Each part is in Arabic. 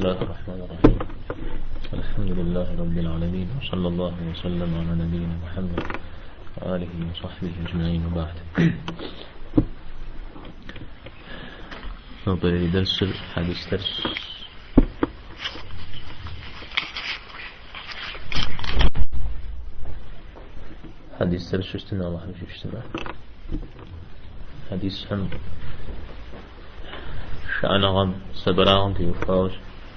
الله الرحمن الرحيم. الحمد لله رب العالمين، وصلى الله وسلم على نبينا محمد وآله وصحبه أجمعين، وبعد. نطير درس حديث درس اشتنا الله مش اشتنا حديث هم شأنهم سبراهم في وفاوش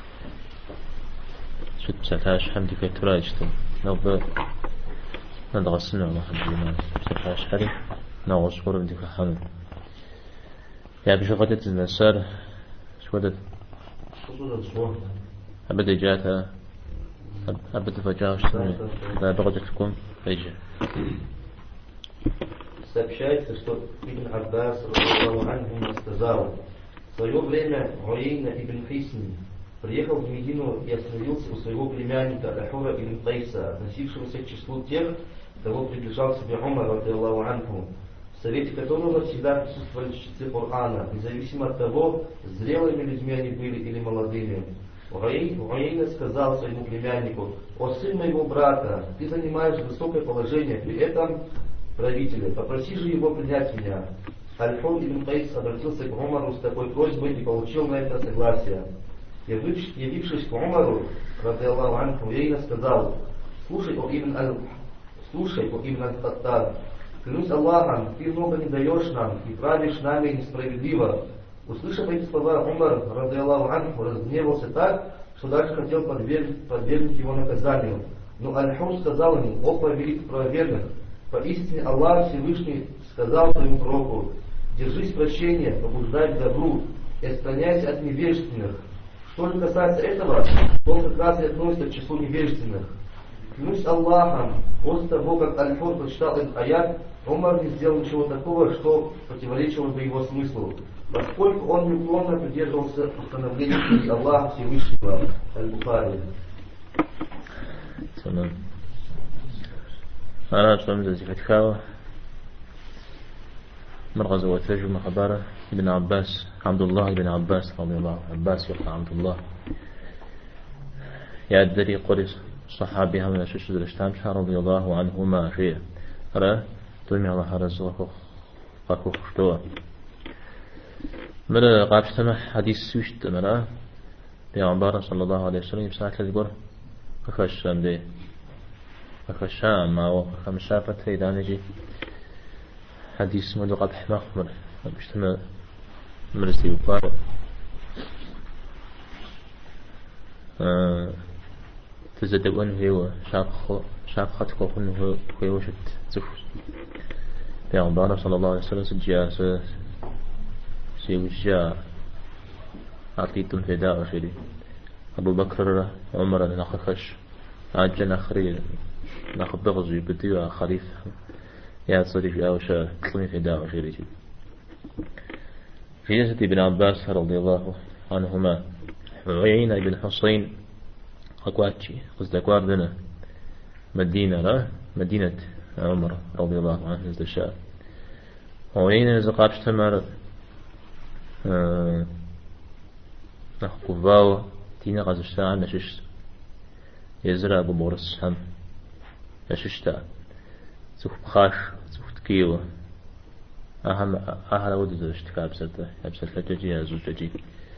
شد بساتاش حمدي في تراجتم نوب ندغسنا الله الجمال بساتاش حري نغص قرب دي فحمد يا بشغلة النسار شودت أبدا جاتها أبدا فجاوش لا بغدت تكون فجأة. Сообщается, что Ибн Аббас ранху сказал: в свое время Уайна ибн Хисн приехал в Медину и остановился у своего племянника Ахура ибн Кайса, относившегося к числу тех, кого приближал к себе Умар радиаллаху анху, в совете которого всегда присутствовали чтецы Корана, независимо от того, зрелыми людьми они были или молодыми. Уайна сказал своему племяннику: «О сын моего брата, ты занимаешь высокое положение, при этом правителя, попроси же его принять меня». Аль-Хур ибн Кайс обратился к Умару с такой просьбой и получил на это согласие. Явившись к Умару, радиаллаху анху, Уайна сказал: слушай, о Ибн Аль-Хаттаб, клянусь Аллахом, ты много не даешь нам и правишь нами несправедливо. Услышав эти слова, Умар, радиаллаху анху, разгневался так, что даже хотел подвергнуть его наказанию. Но Аль-Хур сказал ему: о повелитель правоверных, поистине Аллах Всевышний сказал своему пророку: держись прощения, побуждай к добру и отстраняйся от невежественных. Что же касается этого, то он как раз и относится к числу невежественных. Клянусь Аллахом, после того, как Аль-Хур прочитал этот аят, Умар не сделал ничего такого, что противоречило бы его смыслу, поскольку он неуклонно придерживался установлений Аллаха Всевышнего. Аль-Бухари. أنا أتفهم ذلك كتكاوة مرغز وترجم خباره ابن عباس عبد الله بن عباس رضي الله عنه عباس يقع عبد الله يا الدري قرص صحابها من الشجر الاشتامشة رضي الله عنهما شيء أرى دمي الله رزقه فكوخ شتوى مرة قابش تمح حديث سوشت مرة بيعنبار صلى الله عليه وسلم بساعة الجبر فكشام دي فكشام ما خمسة فتريدانجي حديث مدو قبح مخمر بيشتمل مرسي وقار تزدقون هو شاق خطكو خنه هو شت زفر بيعنبار صلى الله عليه وسلم سجياس سيوجا عطيت الفداء وشري أبو بكر عمر نخخش عجل نخري نخبغزي بديو خريف يا صديق أو شا تطلمي فداء وشري في جسد ابن عباس رضي الله عنهما عيينة بن حسين أقواتشي قصدكوار دنا مدينة عمر رضي الله عنه الدشاء عيينة زقابش تمر نخقفاو تينا غزشتا نشش يزرع أبو بورس هم نششتا سوف بخاش سوف تكيوه أهل ودد اشتكا بسرت لجي أزوج لجي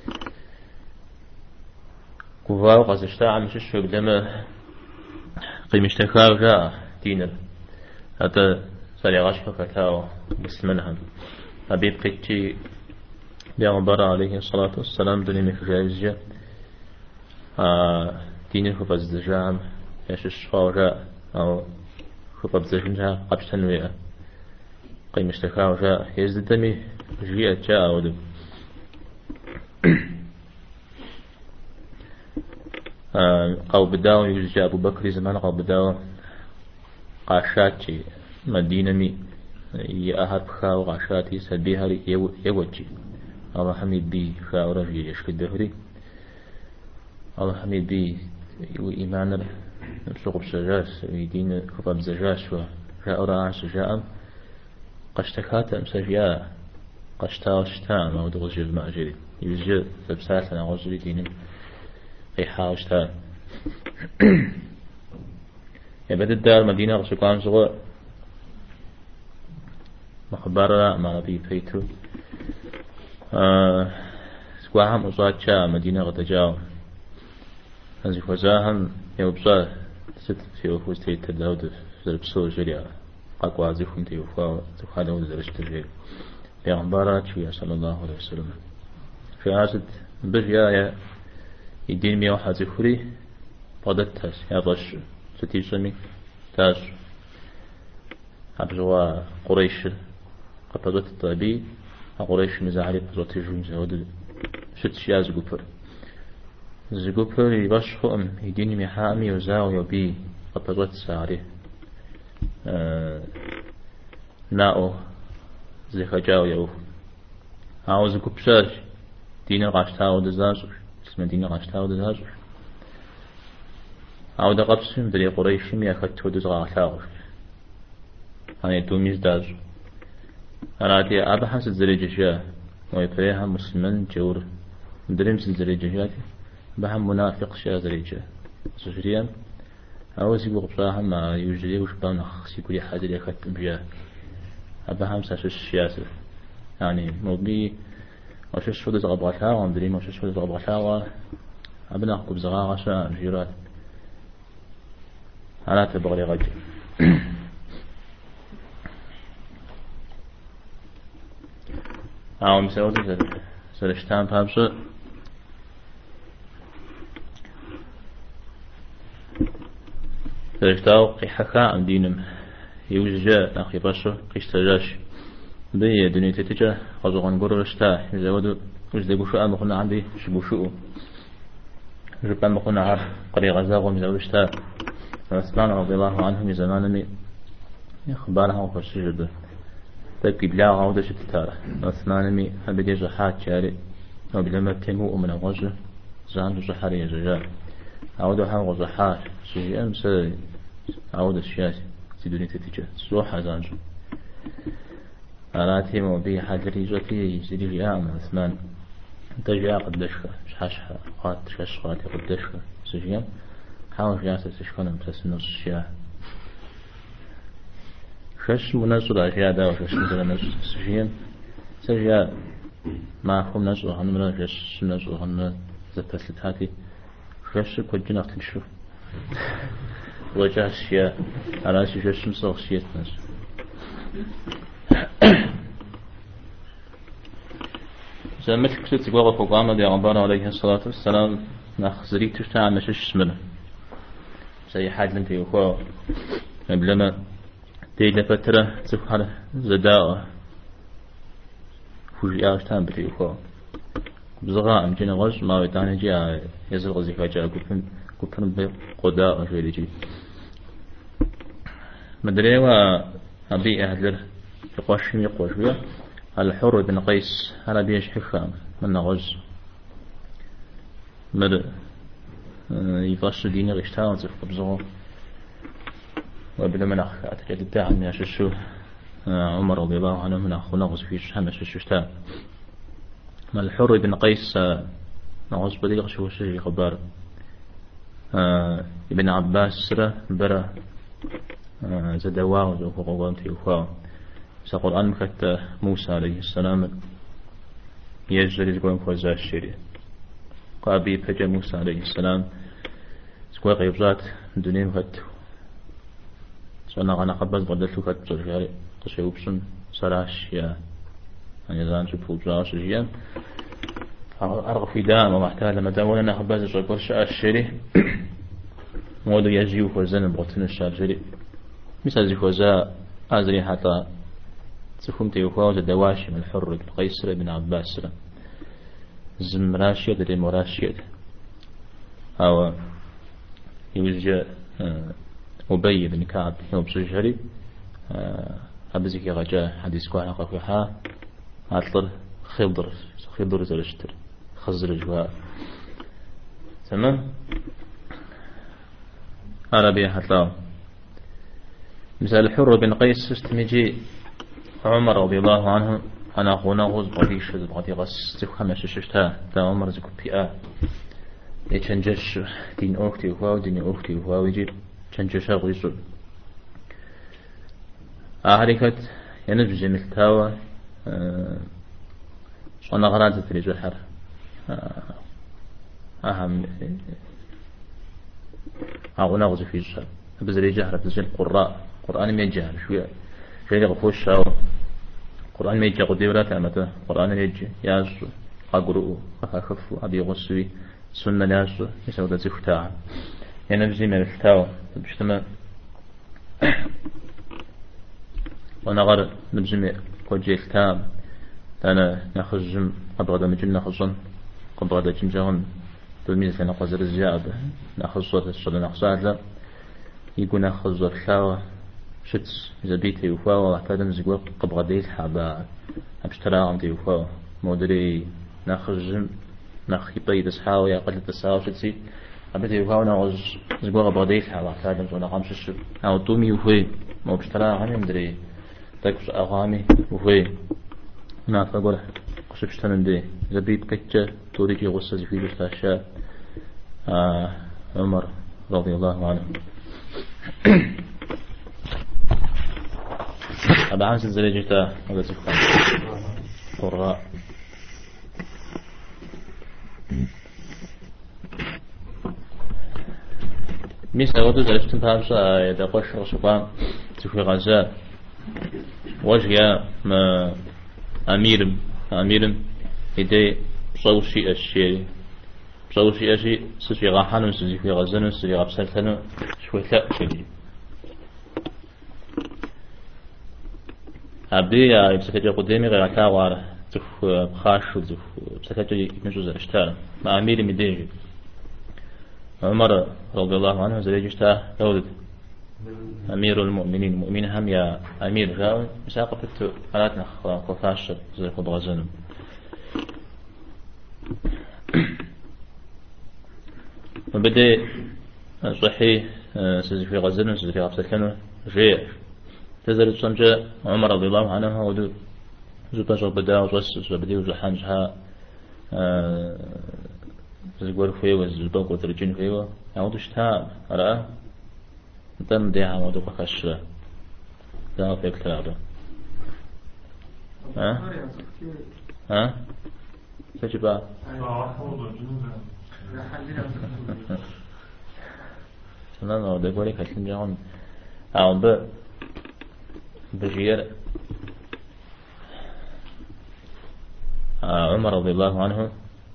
كفاو غزشتا عم نشش بلما قيمشتكاو جاء تينر هذا سالي غشفة فتاو بسمنهم حبيب قيتي بيغمبر عليه الصلاة والسلام دوني مكجايزجا ديني خفا الزجام يشش فاوجاء أو خفا بزجنجا قبش تنوية قيم اشتكاو جاء يزد دمي جيئة جاء ودو قاو بداو يجي أبو بكر زمان قاو بداو قاشاتي مدينة مي يأهر بخاو قاشاتي سبيها يوجي الله حميد بي خاورة في يشك الدهري الله حميد بي وإيمان نسوق بسجاس ويدين خطب زجاس وجاء رعاس جاء قشتكات أمسجياء قشتا وشتا ما ودغز جل مأجري يوجد فبساتنا غزري دين قيحاوشتا يبدأ الدار مدينة رسولان زغو مخبرة ما نبي فيتو سكواهم أصاتشا مدينة غتجاو هذي فزاهم يوبصا ست في وفوز تيتداود في البصور جريا أقوى زيكم تيوفا تخادوا زرشت الجيل بيغمبارات شوية صلى الله عليه وسلم في عاسد بريايا يدين ميوحا زيخوري قدتها يا ضش ستيسمي تاج أبزوا قريش قطبت الطبي قريش مزاعلي بزوت يجون زود شت شيا زغوبر زغوبر يبشخو يدين ميحامي وزاو يبي قطبت ساري ناو زي خجاو يو عاوز كبشاش دين غاشتاو دزاجر اسم دين غاشتاو دزاجر عاود قبسم دري قريشم ياخدتو دزغا خلاغر هاني توميز داج أنا دي أبا حس الزريجة ويبريها مسلمان جور دريم الزريجة بهم منافق شا زريجة سجريا عاوز يبغى بصراحة ما يجري وش بان خسي كل حاجة اللي أخذت بيها أبهم ساش السياسة يعني موبي وش شو دز غبغتها وندريم وش شو دز غبغتها أبنا أخذ بزغا عشان جيرات أنا تبغى غجي عاوم سويت سرشتان بابس سرشتاو قيحكا عن دينم يوججا ناخي باشر قيشتجاش بي دنيا تتجا غزوغان قررشتا يزودو وجدي بوشو أمخنا عندي شبوشو جبان بخنا عار قري غزاغو مزودشتا عثمان رضي الله عنهم زمانني إخبارها وفرشجد تبكي بلا عودة شتتارة عثمان مي أبدي جحات شاري وبلما تيمو من الغزة زان جحاري يججال عودة ها غزحات شيء أمس عودة الشياسي سيدوني تتجه سوحة زانجو أنا تيمو بي حاجري جوتي سيدي ليام عثمان تجاه قدشك شحشها قات ششقاتي قدشك سجيان حاول جاسة تشكنا متسنو الشياه شش منزل أشياء دا وشش منزل سجيان سجيا ما هم نزل هنمنا شش نزل هن زتسلت هاتي شش كوجنا تنشوف وجه الشيء على شش مسوق شيء نزل زمت كتبت قوة فقامة دي عمبان عليه الصلاة والسلام نخزري تشتاع مشش اسمنا زي حاج من تيوخوا قبلما تيجي فترة تفحر زداء فوجي آشتان بتيوخوا بزغاء مجين غش ما ويتاني جاء يزل غزي فاجاء كفن بقداء شوي جي مدري أبي أهدر يقوش يقوش بيه الحر بن قيس أنا بيش حفام من غز مر يفاش ديني غشتاون تفق بزغو وبلا مناخ أتجد عن من ششو عمر رضي الله عنه من أخو نغز في شحمة ششتا ما الحر بن قيس نغز بديغ شو شيء خبار ابن عباس سرة برا زدواه وزوفو قوامتي وفاه سقرآن مكت موسى عليه السلام يجري يقولون فوزا الشريع قابي فجأة موسى عليه السلام سكوا غيبزات دنيا مكت سوانا غانا قبض بدلتو كت بزرجاري قشيوبسن سراش يا يعني زان شبه بزاش جيان أرغ في دام ومحتاج لما داولنا خباز الرجل شاء الشريع مودو يجيو فوزان بغتن الشارجري مثل زي فوزا أزري حتى تفهم تيوفاوز الدواشي من الحر بن قيس بن عباس زمراشيد لمراشيد أو يوجد أبي بن كعب يوم بسجري أبزك غجاء حديث كوانا قفحا عطل خضر زرشتر خزر جواء تمام عربية حتى مثال الحر بن قيس استمجي عمر رضي الله عنه أنا أخونا غز بديش بدي غس تفهم ششتها تا عمر زكو بيئة يتشنجش دين أختي وهاو دين أختي وهاو يجي تشنجش غيسو أهريكت ينبجي ملتاوى أنا غرانت في الجحر أهم أغنى غزي في الجحر بزري جهر بزري قرآن ما يجهر شوية غفوش قرآن ما يجي قدي ولا تعمته قرآن يجي يازو أقرؤ أخف أبي غسوي سنة يازو يسوي ذا زفتاع ينبجي ملتاوى بجتمع وانا غير نبزمي كوجي الكام أنا نخزم قبل مجن نخزن قبل جنجان بالميزة نخزر الزيادة نخزر الصلاة نخزر يقول نخزر شاوة شتس زبيتي وفاوة وحتى زقوا قبل ديل حبا أبشترى عندي وفاوة مودري نخزم نخيطي تسحاوة يقل تسحاوة شتسي أبتي وفاوة نخز زقوا قبل ديل حبا حتى زقوا نقامش الشب أو تومي وفي مو بشترى عندي مدري تكش أغامي وفي ما فقول قصبشتن دي زبيب كتة توريجي غصة في الأشياء عمر رضي الله عنه أبا عامس الزليجة هذا سفقان قراء ميسا ودو زلفتن بامسا يدقوش رسوقان تفي غزال وجه ما أميرم إدي صوشي أشي سجي غاحانو سجي في غزانو سجي غابسالتانو شوي ثاء شدي عبدي يبسكتي قدامي غير كاوار تف بخاش وتف بسكتي نجوز اشتار ما أميرم إدي عمر رضي الله عنه زي جشتا دولد أمير المؤمنين مؤمن هم يا أمير جاون مساقة فتو حالاتنا خفاش زي خب غزنم وبدأ صحي سيزي في غزنم سيزي في غفلتنا جيع تزرد صنجة عمر رضي الله عنه ودو زبا زبدا وزوس زبدي وزحانجها زقور فيو زبا قدرجين فيو يعود اشتاء رأى دم ديها ودوق خشرة ده فيك تلعبه ها تجيبها سنان أو دقولي كشين جاهم أو بجير عمر رضي الله عنه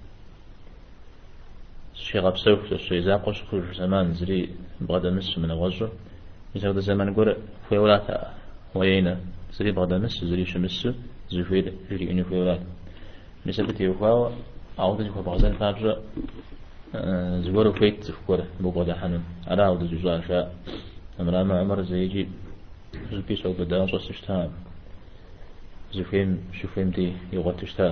الشيخ بسوف الشيء زاقوش كل زمان زري بغدا مس من الغزو يزود الزمان قرأ في ولاة وينا زري بغدا مس زري شمس زفير جري إنه في ولاة مسبتي وفاو عودة في بغزان فاجر زورو فيت زفورة بغدا حنون على عودة جزاء شاء أمرام عمر زيجي زبي سوق بدأ صوص اشتهام زفيم شفيم دي يغط اشتهام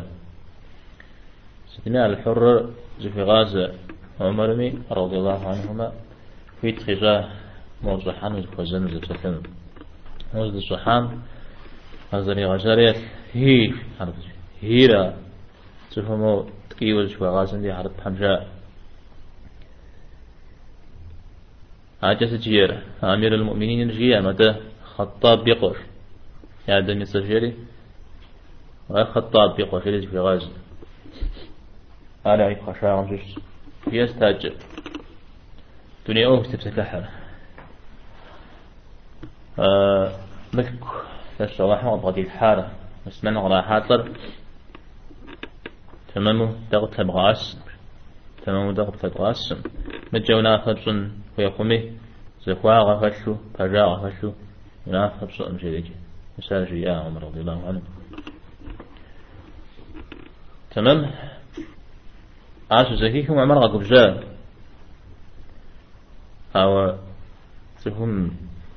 ستنا الحر زفي غازة عمرمي رضي الله عنهما في اتخذاه موضحان وزفوزن وزفسلم موزد الصحام هذا غزاريات هيرا تفهموا تقيول شوى غازن دي حرب حمجاء عجز جير أمير المؤمنين جيا متى خطاب بيقر يا دنيا سجري خطاب بيقر في غاز أنا عيب خشاع عمجش يستاجر دنيا أوه تبسكحر ملك الصلاح وضغط الحارة بس من غلا حاطر تمامه ضغط بغاس تمامه ضغط بغاس متجونا خبصن ويقومي زخوا غفشو فرجا غفشو ونا خبصن مشيدك مساج يا عمر رضي الله عنه تمام عاشو زكيكم عمر غقب جاء أو تهم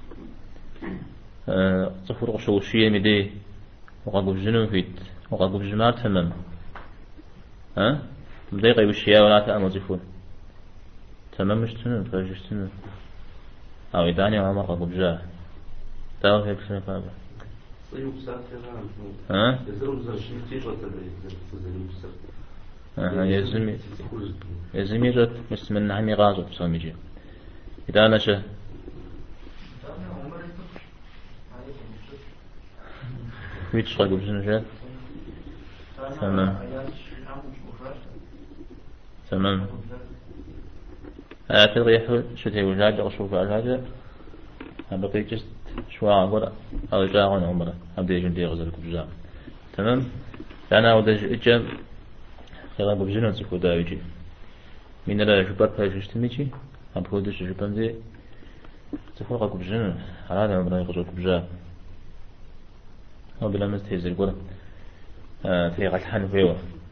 صفر غشوشية مدي وغقب جنو فيت وغقب جمار تمام ها بدقيقة بالشياء ولا تأمل زفون تمام مش تنون فاجش تنون أو إداني وعمر غقب جاء تاوه هيك سنة فابا ها يزم يجت بس من نعمي غازو بسامجي إذا نشه فيتش رقم شنو شاد تمام أعتقد يحول شتى وجاج أشوف وجاج أبقي جست شو أقول أرجع أنا عمره أبدي جندي غزل كبجا تمام أنا ودج إجا خلنا بجنون سكو دايجي من لا جبر فايش تمشي أبغى جبر ذي تفرق كبجنون هذا عمره غزل كبجا أو بلا مستهزئ يقول في غلحان فيو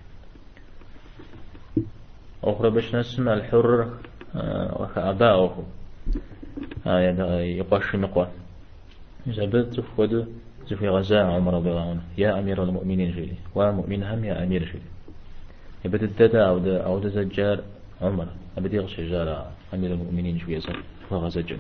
أخرى باش نسمع الحر وكأباؤه يقاش مقوى زبد تفقد في غزاء عمر رضي الله عنه يا أمير المؤمنين جيلي ومؤمن هم يا أمير جيلي يبدأ الددا أو دا زجار عمر أبدي غشي جار أمير المؤمنين شوية فغزجن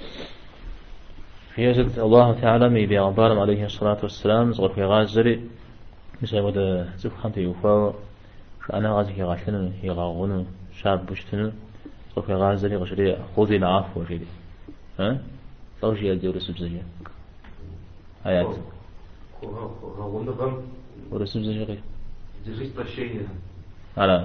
في يزد الله تعالى مي بيغبارم عليه الصلاة والسلام صغر في غازري مثل ودا زفخان تيوفاو شو أنا غازي يغاشلن يغاغون شاب بشتن صغر في غازري غشري خذي العفو وشيدي ها طوشي يدير سبزجي آيات ورسبزجي غير جزيت الشيء على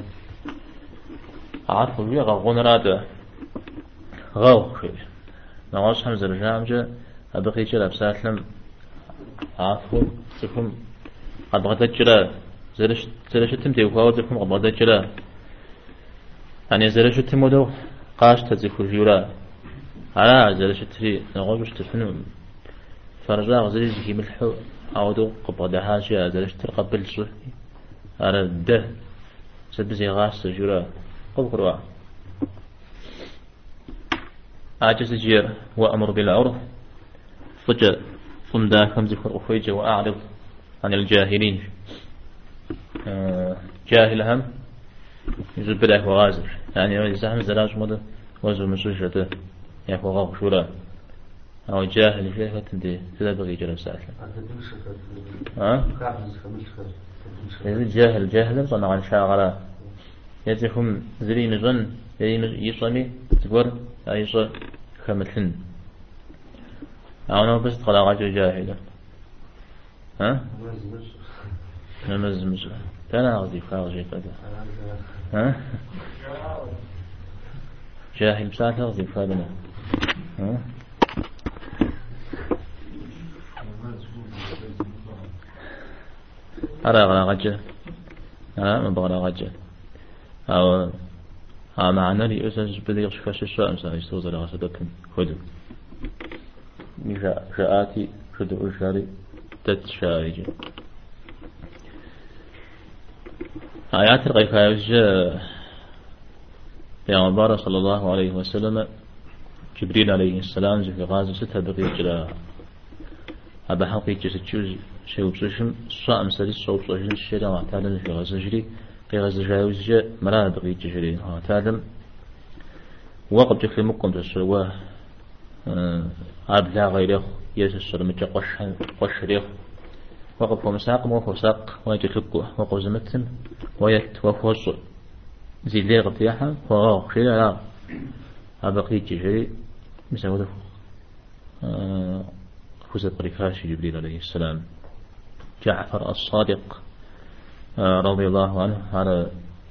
عفو يغاغون راده غاو خير نواش حمزة الجامجة أبقي جرى بساتلم عفو تفهم قد بغدت جرى زرش تمتي وفاو تفهم قد بغدت جرى يعني زرش تمودو قاش تزيفو جيورا على زرش تري نغوش تفهم فرجا غزري زكي ملحو عودو قد بغدا هاشي زرش ترقبل صحي على الده سبزي غاس جيورا قد قروا عاجز جير وأمر بالعرف فجأ صمدا خمز فرقفيج وأعرض عن الجاهلين جاهل هم يزب له وغازر يعني يزحم زلاج مدى وزر مسوشته يفو غاق شورا أو جاهل فيه فتندي كذا بغي جرى ساعتها جاهل صنع عن شاغرة يتهم زرين زن يصمي تقول أيضا خمسين أنا بس طلع عجل جاهلة ها نمز كان أغذي فاغجي كذا ها جاهل بساعة أغذي فاغنا ها أرى غجة ما بغى غجة أو معنا لي أساس بدي يشفش الشاء مثلا يستوزر على صدقهم خذوا جاءاتي خذوا الشاري تتشارج آيات الغيفة يوجه بيغمبار صلى الله عليه وسلم جبريل عليه السلام في غازة ستة بقية جلا أبا حقي جسد شيء بسوشم صاء مسالي الصوت صوشم الشيء معتادا في غازة جري في غازة جاوزة مرا بقية جري معتادا وقت جفل مقم تسواه عبد لا غيره يسسر مجا قش ريخ وقف ومساق وفساق ويجلقه وقف زمتن ويت وفوص زي اللي غطياحا وغاق شيء لا أبقي جري مساوده فوزت ركاش جبريل عليه السلام جعفر الصادق رضي الله عنه على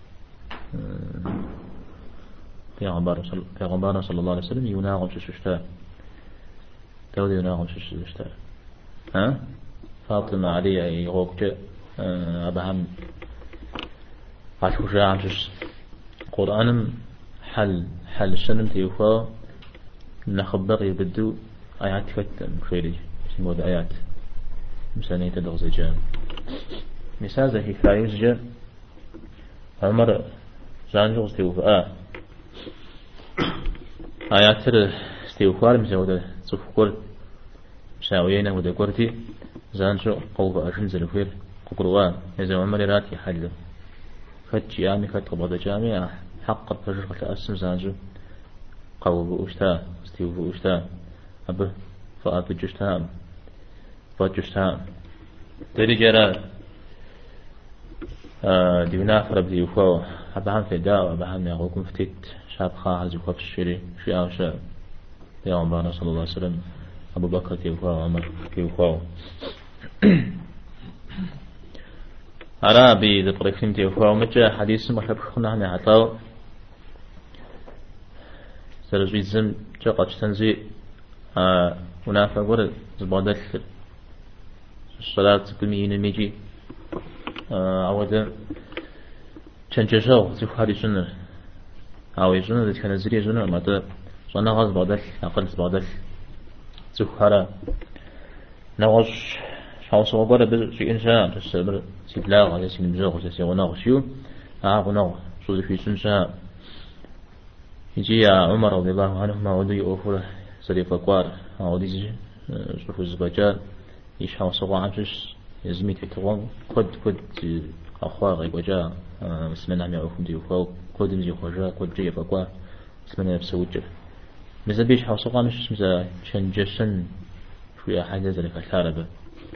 في غبار صلى الله عليه وسلم يناغم ششتا تودي يناغم ششتا ها فاطمة علي يغوك أبهم عشو شاعم شش قرآن حل السنم تيوفا نخبر يبدو آيات فتن خيري سمود آيات مسانية تدغز جان مثال ذا فايز جا عمر زانجوز تيوفا آيات استيوفار مساودة صفقر مساويين ودا قرتي زانجو قوة أشن زلفير قروان إذا عمر راتي حل فت جامي فت قبضة جامي حق فجرة أسم زانجو قوة أشتا استيوفو أشتا أبه فأت جشتام فات جشتام تري جرا دينا فرب ديوكو أبهم في داء أبهم يغوكم فتيت شاب خاز يوكو في الشري شيء شاب يا عمر صلى الله عليه وسلم أبو بكر كيوكو عمر كيوكو عربي ذا طريقين كيوكو متى حديث ما خبخنا عن عطاو سرزيزم جاقة تنزي منافق ورد زبادة الصلاة كمية نميجي عودا تنجشوا زيف هذه سنة أو يسنة ذي كان زري سنة ما ت صنع غاز بعدل أقل بعدل زيف هذا نواش شاو سوا برا بس إنسان بس بر سيبلاغ على سين بزوج على سين وناغشيو وناغ شو في سنة يجي عمر رضي الله عنه ما ودي أوفر سريف أقوار ودي شوف الزباجات يشاو سوا عمش يزمي تكوان كد أخوار وجاء مسمنا عم يعرفون ديو فوق كد مزي خرجا كد جي بقوا مسمنا بسوجه مزا بيش حاو سوا مش مزا شنجشن شوية حاجة زي الكثارة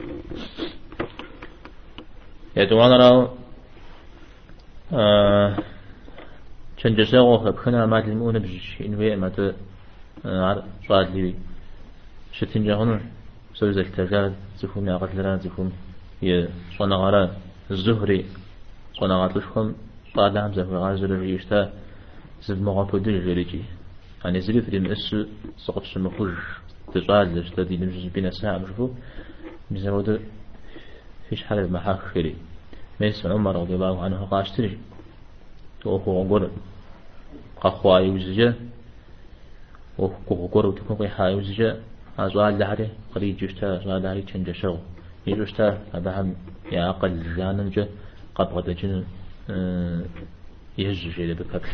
يدوانا راو شنجشن وخبخنا ما تلمون بجيش إنوية ما ت صاد لي شتين جهنم سوي زي التجارب زفهم يا قتلان زفهم صنع على الزهري صنع عطلشهم صار لهم زفر غازل الريشتا زف مغافو دل جريجي يعني زريف دي مأس سقط شمخوج تجعل لشتا دي نمجز بينا ساعة مشفو مزاود فيش حالة محاك خيري ميس عمر رضي الله عنه قاشتري وهو غور قخوا يوزجا وهو غور وتكون حا يوزجا أزوال لحري قريب جشتا أزوال لحري تنجا شغل يجوشتا أبهم يا أقل جاننجا قبضة جن يهز شيء بكبش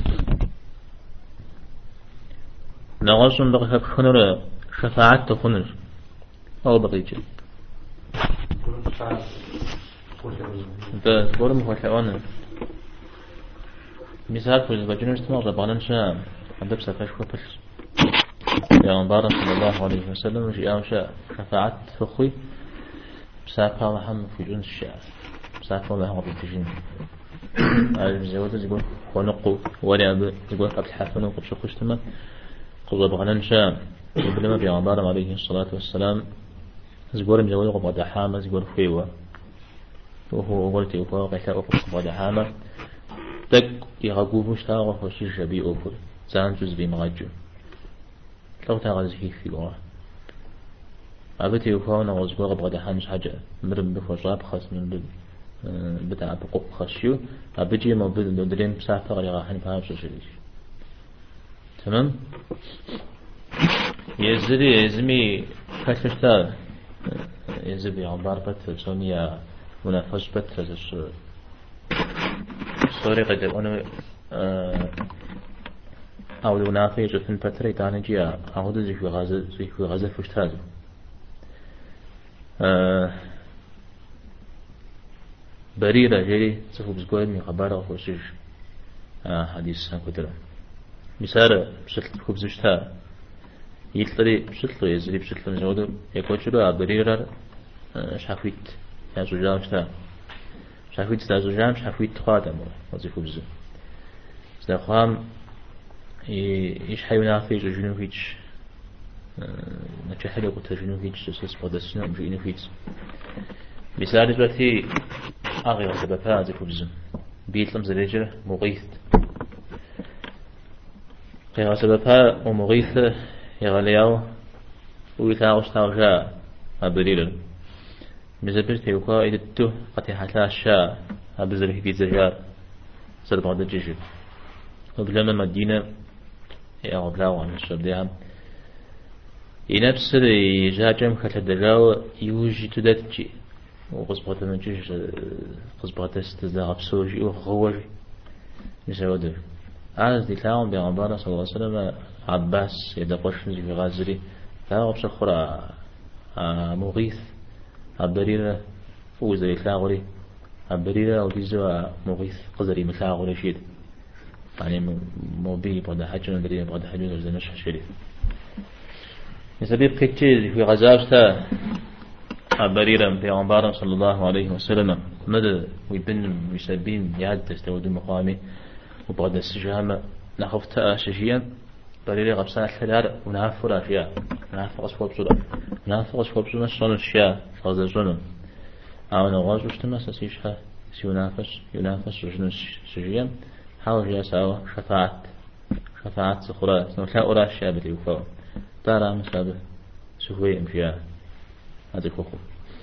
نغصن بقى خنر شفاعة خنر أو بقيت ده قرم وحيوانا مثال في البجنة استمر زبانا شام عند بسافش وبس يا مبارك صلى الله عليه وسلم وجاء شاء شفاعة فخي بسافة وهم في جنس الشعر بسافة وهم في الجن الزوجة يقول ونقو ولا يقول قبل حفن وقبل شخص تما قضى بغنان شام يقول ما بيعبارم عليه الصلاة والسلام زبور مزوج قبض حامة زبور فيوة وهو قلت يقول قيثاء قبض حامة تك يغقوب مشتاق وشيش جبي أوفر زان جزء بمغاجو لو تغزه في واه أبتي يفاونا وزبور قبض حامة حاجة مرم بفجاب خاص من بتاع بقوق خشيو أبجي ما بدو دريم سافر غير راح نفهم شو شيء تمام يزمي كشتا يزبي عبار بت سونيا منافس بت هذا سوري قد أنا أول نافي جثن بتري تاني جيا أخذ زي في غزة فشتاز بريرة جري سفو بزقوي من خبره خوشيش حديث هكذا مثال بشكل خبز شتا يطلع بشكل يزري بشكل نجود يكوشلو بريرة شافيت يعني زوجان شتا شافيت شتا زوجان شافيت خادم وزي خبز زي خام إيش حيوانات في جنوبيش نتشهد قلت جنوبيش تسلس قدسنا جنوبيش مثال دلوقتي أغير سببها زي خبز بيتلم زريجة مغيث غير سببها ومغيث يغلياو ويتاغش تاغشا أبريل مزبر تيوكا إدتو قتي حتلا الشاء أبزره في زجار سرب عدد جيجل وبلما مدينة يغبلاو عن الشرب ديهم ينفسر يجاجم خلدجاو يوجي تدتجي وقصبات من جيش قصبات استزاغ بسوجي وغوجي نسودر عاز دي تلاعون بيغنبانا صلى الله عليه وسلم عباس يدقوش نزي في غازري تلاعون بسخرة مغيث عبريرة فوز يتلاعوري عبريرة وديزو مغيث قزري متلاعوري شيد يعني موبي بعد حاجة ندري بعد حاجة ندري نشح شريف يسبب كتير في غزاوستا عبريرة بيغنبانا صلى الله عليه وسلم مدى ويبن ويسبين يعد تستود مقامي وبعد السجامة نخفت أشجيا دليل غبسان الحلال ونعفر أشياء نعفر أصفر بسرعة نعفر أصفر بسرعة صن الشياء غزة الظلم أو نغاز وشتما سيشها ينافس وجن سجيا حاول يا سوا شفاعات سخرة سنولا أرى الشيء بدي وفاو ترى مسابه سوي مشيا هذا كوكو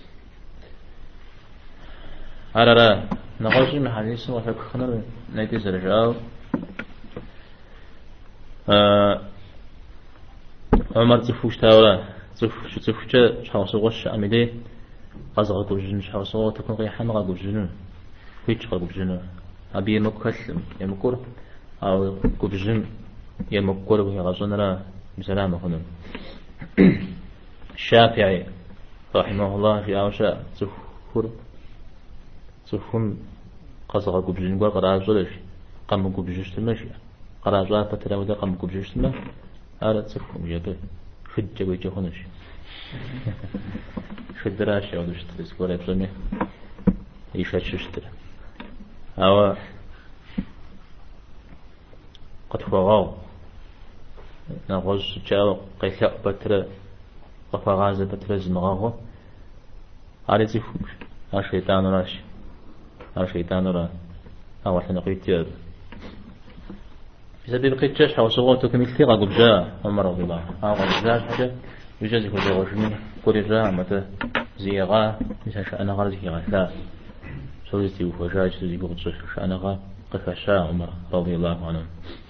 على لا نغاز من حديث وفكرنا نيتي سرجاو عمر تفوش تاولا تفوش شخص وش عملي قزغ قبجن شخص تكون غي حمغ قبجن فيش قبجن أبي مكسم يمكر أو قبجن يمكر ويغزون لا بسلامة هنا الشافعي رحمه الله في أوشاء تفهم قزغ قبجن وقرأ زلش قام قبجش تمشي قرأ فترة وده قام قبجش تمشي أرد تفهم جبه خد ويجي هنش شد راش أو دشت تسكور يبصمي يشد ششتر أو قد فغاو نغوز جاو قيثاء بتر قفغاز بتر زمغاو على تفهم الشيطان راش الشيطان را أول حنقيت إذا بيبقيتش حوصوه تكمل ثقة قبجاء عمر رضي الله أول جاء حاجة يجازي كل جواشني كل جاء متى زيغا مثل شأن غرزي غثاء سوزتي وفجاج تزي قبض شأن غا قفشاء عمر رضي الله عنه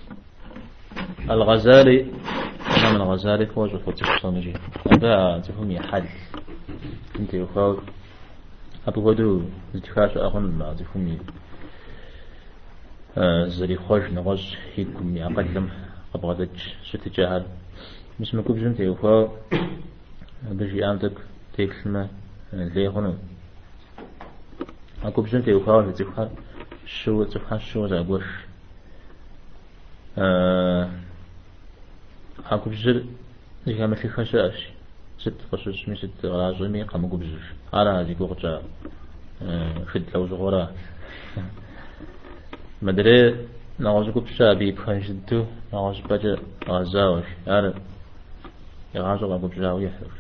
الغزالي أنا من الغزالي فوز وفتح صنجي أبا تفهمي حد انت يخاو أبو هدو زتخاش أخن ما تفهمي زري خوش نغش هيكم يعقدم أبغدج ستجاهل مش مكوب جنتي يخاو بجي عندك تكلمة ليه هنا أكوب جنتي يخاو تفهم شو زعقوش أكوب جر إذا ما في خشاش ست خشوش مش ست غازمي قام قبجش على هذه قوقجة خد لو زغورا مدري نغاز قبشة بيبخنشدو نغاز بجا غازاوش يعني يغازو قبجة ويحرف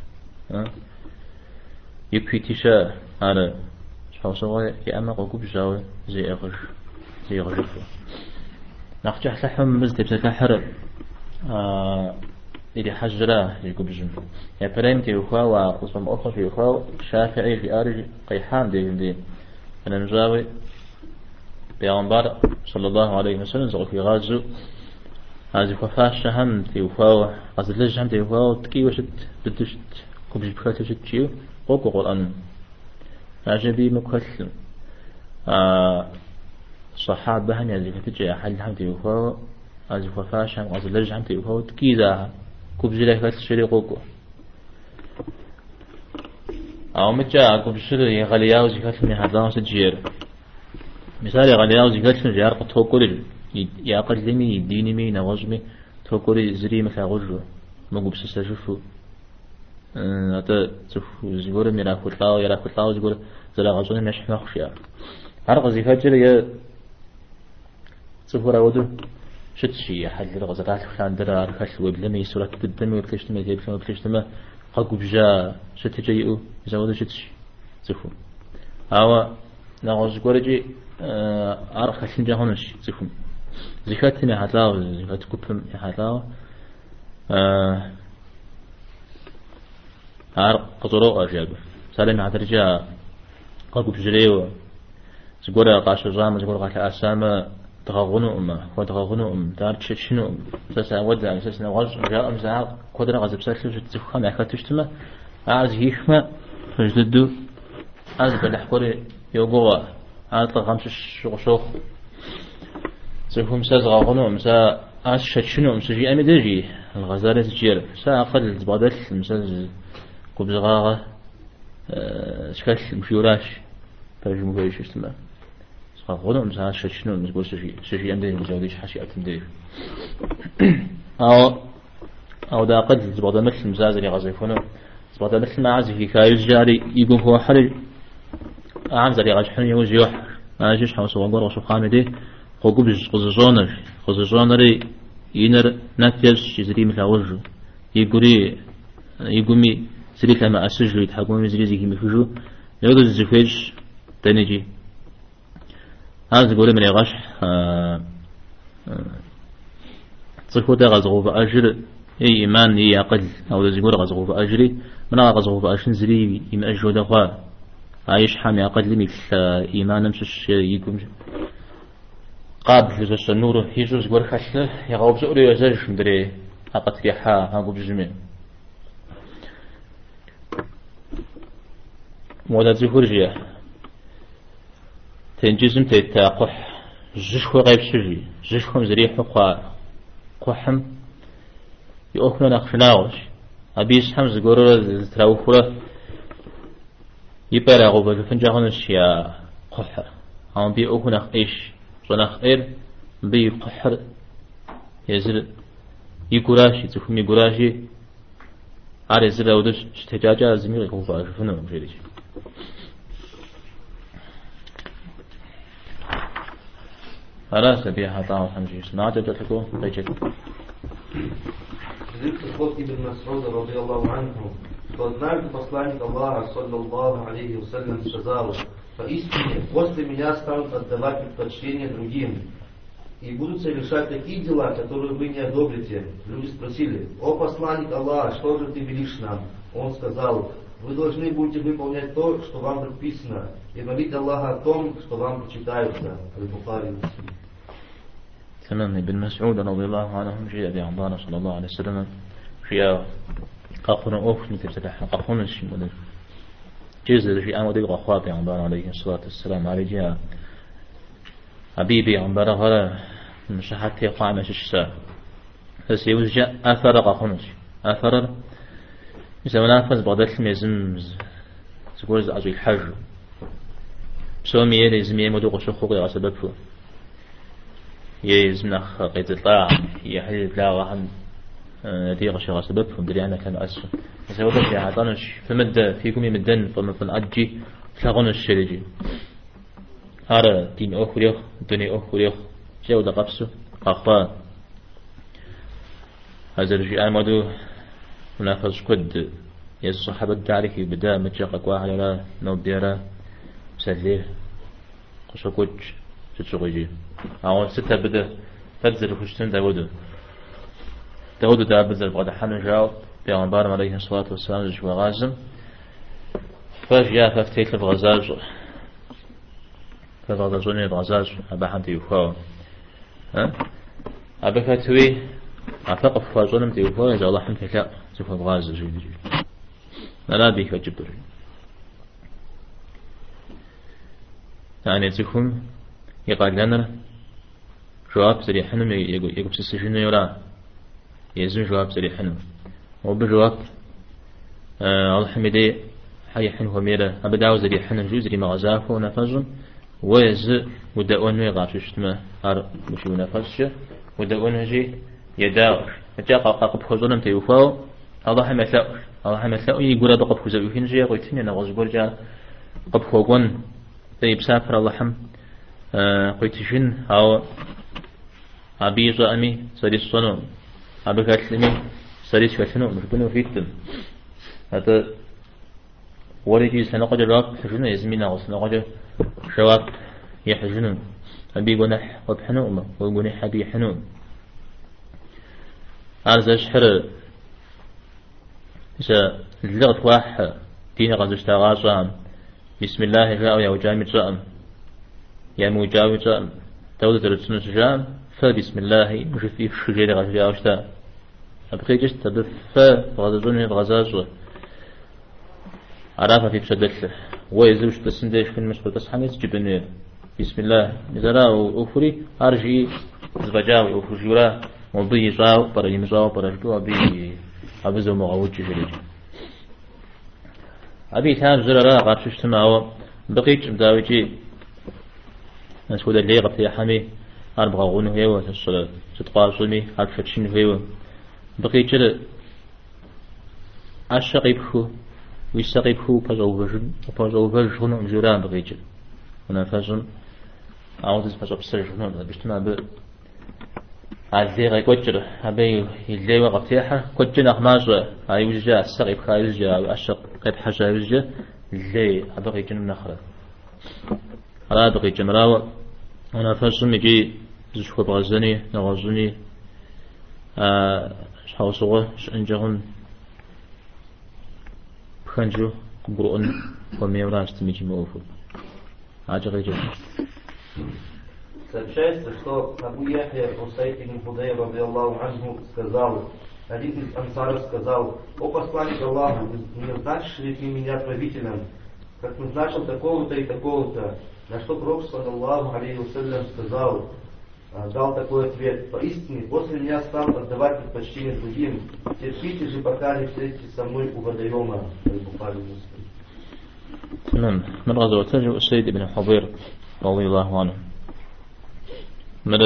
يبيتيشا على شخصوا يأما قبجة زي غجفو نخجح لحم مزدب ستحرب إذا حجراه يقبجن يا بريم تيوخوا وقسم أخر تيوخوا شافعي في أرج قيحان دي أنا نجاوي بيغمبر صلى الله عليه وسلم زغل في غازو هذه خفاش هم تيوخوا غزلج هم تيوخوا تكي وشت بدشت قبج بخاتي وشت شيو قوكو قرآن عجبي مكسل صحابة هم يزي فتجي أحد هم تيوخوا هذه خفاش هم غزلج هم تيوخوا تكي ذا كوبجي لك تشري قوكو أو متجا كوبجي يغلياو زكاة من هذا سجير مثال يغلياو زكاة من جار قطوكوري يأقل لمي يديني مي نغزمي توكوري زري مثل غجو مقوب سستشفو هذا تفو زيقول ميرا كتلاو زيقول زلا غزوني مشح مخشيا عرق زكاة جري تفو راودو شتشي حل الغزرات فلان درا رخص وبلمي سورة بالدمي وبكشتمي تيبشم وبكشتمي قاقو بجا شتجيئو زودو شتشي زفو أو نغز قرجي عرق خسين جاهونش زفو زكاتني حتلاو زكات كوبهم حتلاو عرق قطرو أجاب سالم عترجا قاقو بجريو زقورا قاشو زام زقورا قاشو أسامة تغغنوا دار تشنو ساسا ودع ساسا غز جاء مزاق قدر غزب ساسو تفخم يكتشتما عاز هيخما فجددو عاز بالحقوري يوقوا عاز غمش شوخ سيفهم ساز غغنوا مسا عاز شنو مسجي أمدجي الغزالة تجير سا أقل زبادل مساز كوب زغاغة شكل مشيوراش فرجمو فيش استماع غنوا مثلا شنو نقول شيء عندي مزوديش حشي أتندي أو دا قد زبادة مثل مزاز اللي غزيفونه زبادة مثل ما عزي كايز جاري يقوم هو حرج أعم زري غشحن يوز يوح أنا جيش حوس وقر وسبحانه دي قوقبز قزجونر ينر نتيج يزري مثل وجه يقومي زري كما أسجل يتحكمون زري زي مفجو يوجد الزفاج تنجي هذا يقول من يغشح تصفو دا غزغو بأجر أي إيمان يقل أو يقول غزغو بأجري من غزغو بأجر زري يمأجو دخوا عايش حامي أقل مثل إيمان مش يقوم قابل جزء النور يجوز يقول خشله يغوب زوري يزاج مدري أقت ريحة هاقو بجميع مولا زهور جيه تنجزم تتاقح جشخو غيب سجي جشخو مزريح قحم يأخنا نخشناوش أبيس حمز قرر تراوخوله يبقى غوبة فنجاهون الشيا قحر هم بيأخنا إيش صناخ إير بي قحر يزر يقراشي تفهم يقراشي على زر أودش استجاجة زميل غوبة شوفنا مجريش ألا سبيها طاو حمجي سنعت جلتكو بيجت Ход Ибн Мас'уда, радиаллаху анху, что однажды посланник Аллаха, саллаллаху алейхи вассалям, сказал: поистине, после меня станут отдавать предпочтение другим, и будут совершать такие дела, которые вы не одобрите. Люди спросили: о посланник Аллаха, что же ты велишь нам? Он сказал: вы должны будете выполнять то, что вам предписано, и молить Аллаха о том, что вам почитается. Аль-Бухари. تمام. ابن مسعود رضي الله عنه جاء بعمران صلى الله عليه وسلم في قاخنا أوف نتفتح قاخنا الشيء مدر جزء في أمر الغخوات بعمران عليه الصلاة والسلام عليه جاء حبيبي عمران هذا مش حتى يقع مش الشاء بس يوجد أثر قاخنا أثر إذا منافس بغداد المزم تقول زعج الحج بسومي يلزم يمدو قشخوق يغسببه يزمنخ قيد الطاع يحل لا غهم ديغ شغا سببهم دري أنا كان أسفل سوف في عطانش فمد فيكم يمدن فمن أجي تلاغون الشريجي هذا دين أخريخ دنيا أخريخ جاو دقبسو أخبار هذا الرجي آمدو منافس قد يسو صحابة دارك بدا متشاق واحد لا نوبيرا سليه قشو كوج تتشغيجي أول ستة بدأ تبذل خشتين داود دا بذل بعد حمل جاو بيغمبار عليه الصلاة والسلام جوا غازم فجاء ففتيت الغزاج فغزاجوني الغزاج أبا حمد يوفاو أبا كاتوي أفاق فاجونم تيوفاو إذا الله حمد لا تفا بغاز جيد لا بيك وجبر يعني تكون يقال لنا جواب سريحنا يقول سيسجن يورا يزن جواب سريحنا وبجواب الحمدي حي حنه ميرا أبداو زريحنا جزري مغزافه ونفزن ويز ودأون يغاششتما أر مشي ونفزش ودأون جي يداوش جاء قاقب خزونم تيوفاو الله حمثلاو يقول هذا قب خزو يفين جي قويتين نغز قول جاء قب خوغون تيبسافر الله حم قويتشن أو أبي زأمي سريس صنوم أبي كاتلمي سريس كاتلنو مش بنو فيتم هذا وريجي سنقجر راب حجنا يزمينا وسنقجر شواب يحجنون أبي جناح وبحنوم وجناح أبي حنوم هذا شحر إذا اللغة واحد دين غزش تغاصام بسم الله جاء يا وجامي جام يا مجاوي جام تودت رتسن جام فبسم الله مش في شجير غزش أوشتا أبقي جست تبف غزجوني الغزاج عرفة في بشدته ويزوج تسندش في المشروع تسحميس جبني بسم الله نزرا وأفري أرجي زبجاوي وفجورا وبي جاو بري مجاو برجو أبي زو مغوج جريج أبي تام زرا قارشش تماو بقيت مداوجي نسود اللي غطي حمي أربعة غونه هيو الصلاة تتقاصني أرفتشين هيو بقيت جل أشقي بخو ويستقيب هو بجوبج هنا مجران بغيجل هنا فجن عاوز بجوب سرجنا بجتمع ب عالذي غي كوجر أبي يلي وقفتيحة كوجنا خماجة هاي وجه السقيب خاي وجه أشق قيب حاجة وجه اللي أبغي جن نخرة على أبغي جمراوة هنا فجن يجي زشوا بغزني نغزني شحوصوه شنجهن بخنجو قرؤن وميوراش تميجي موفو عاجل جدا. Сообщается, что Абу Яхья Усайд ибн Худайр радийаллаху анху сказал, один из ансаров сказал: «О посланник Аллаха, не назначишь ли ты меня правителем, как назначил такого-то и такого-то?» На что Пророк саллаллаху алейхи вассалям сказал, дал такой ответ: «Поистине, после меня стал отдавать предпочтение другим. Терпите же, пока не встретитесь со мной у водоема». تمام. من غزوة أسيد بن حضير رضي الله عنه من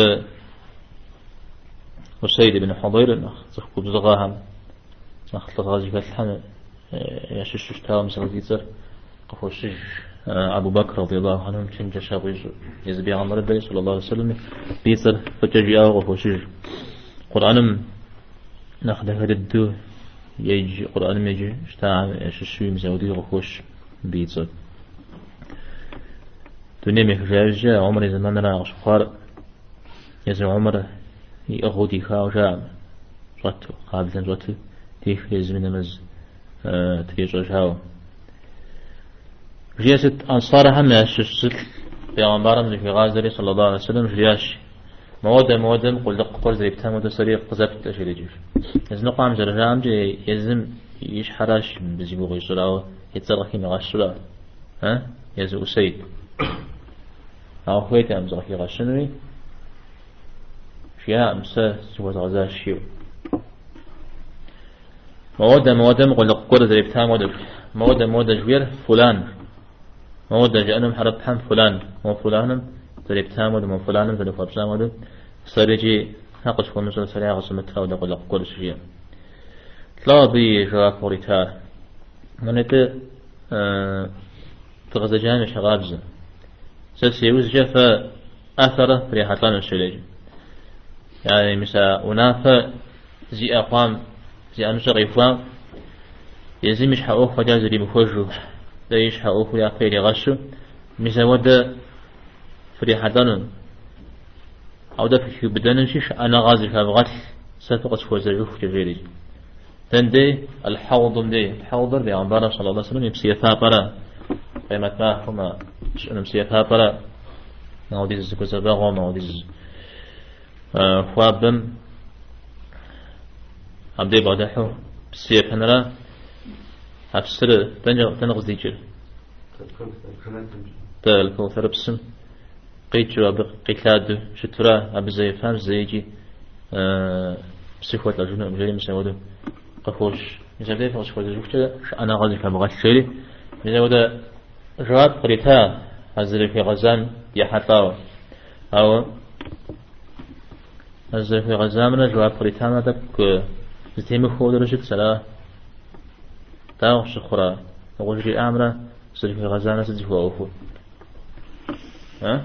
أسيد بن حضير تخكب زغاهم نخلق غازي فتحنا يشش تاوم سغزيتر قفوشش أبو بكر رضي الله عنه كان جشابيج يزبي عن ربي صلى الله عليه وسلم بيتر فتجي أو قفوشش قرآن ناخده ردو يجي قرآن يجي اشتاع يششوي مزودي قفوش بيتر دنيا مخجاجة عمر زمان را أشخار يزن عمر يأخذ خاوجا رتو قابلا رتو تيخ يزمن مز تريج أجهاو جياسة أنصار هم يششت بيغمبارم ذي في غازري صلى الله عليه وسلم جياش مودم قل دق زي بتام ودى سريع قزبت أشيريجيش يزن قام جرجام جي يزم يش حراش بزيبو غيشراو يتصرخي مغاشرا ها يزو أسيد أو خويتي أمزغكي غاشنوي فيها أمسا سوى غزا الشيو مودم قل قرد زي بتام مودة جوير فلان مودة جأنم حرب حم فلان مو فلانم زي بتام مو فلانم زي فرشام ودو سريجي ناقش فمسل سريع غسمتها ودا قل قرد شيو لا بي جواك وريتار منت تغزجان شغابز سيوز جفا أثره في حطان الشليج يعني مثلا ونافع زي أقوام زي أنشر إفوام يزيمش حقوق فجاز اللي بفوجه ليش حقوق يا خير غشو مثلا ودا في حطان أو ده في بدنشش أنا غازي فبغت ستقص فوزجوف كغيري تندي الحوض بأنبار صلى الله عليه وسلم يمسي ثابرة قيمة ما هما نمسي ثابرة نوديز كزبغة نوديز خوابم عبدي بعدحو بسيف هنرا أبصر تنغزي جل بالكوثر بسم قيتشو قيتلاد شترا أبزي فهم زيجي بسيخوات الجنة مجري مساودو قفوش مثلا فوش خوش كذا أنا غادي كبغات شيء مثلا وده جواب قريتها هذا في غزان يحطاو أو هذا في غزان من جواب قريتها ما تك زتيم خود رشد سلا تاو شخرا وجري أمره زر في غزان سجف وأوفو ها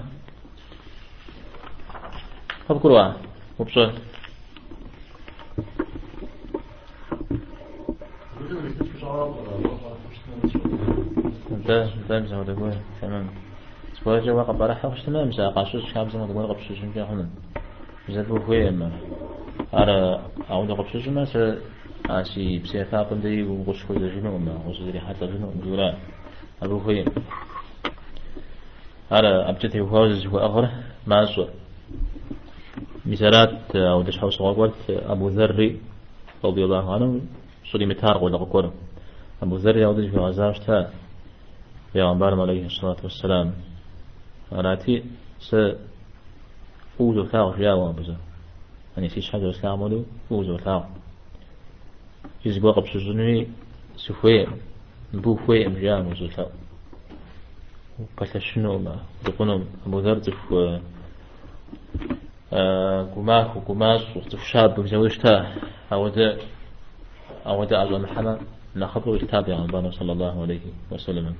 خبروا وبصر ده مزه ده قوي تمام سواء جوا قبارة حوش تمام مزه قاشوش كاب زمان ده قبشوش من جهنم مزه بو قوي ما أرى أو ده قبشوش ما س أشي بسيطة قندي وقش كل جنوم ما وش زي حتى جنوم جورا أبو قوي أرى أبجته وهوز هو أغر ما سوى مثالات أو دش حوش قوات أبو ذري رضي الله عنه صلي متار ولا قكورم أبو ذري أو دش في غزاشته يا أنبارم عليه الصلاة والسلام أراتي أوزو ثاغ جاوا بزا أني سيش حاجة استعملوا أوزو ثاغ يزبوا قبس الزنوي سفوية نبو فوية مجام أوزو ثاغ وقتشنو ما دقنهم أبو ذر تف قماخ وقماس وتف شاب بزوجته أودا الله محمد نخبر التابع عن صلى الله عليه وسلم